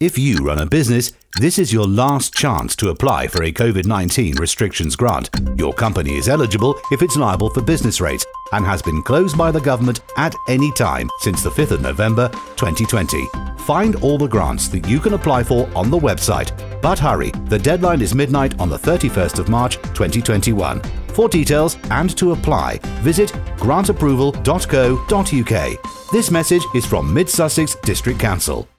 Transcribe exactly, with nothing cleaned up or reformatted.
If you run a business, this is your last chance to apply for a COVID nineteen restrictions grant. Your company is eligible if it's liable for business rates and has been closed by the government at any time since the fifth of November twenty twenty. Find all the grants that you can apply for on the website. But hurry, the deadline is midnight on the thirty-first of March twenty twenty-one. For details and to apply, visit grant approval dot co dot uk. This message is from Mid Sussex District Council.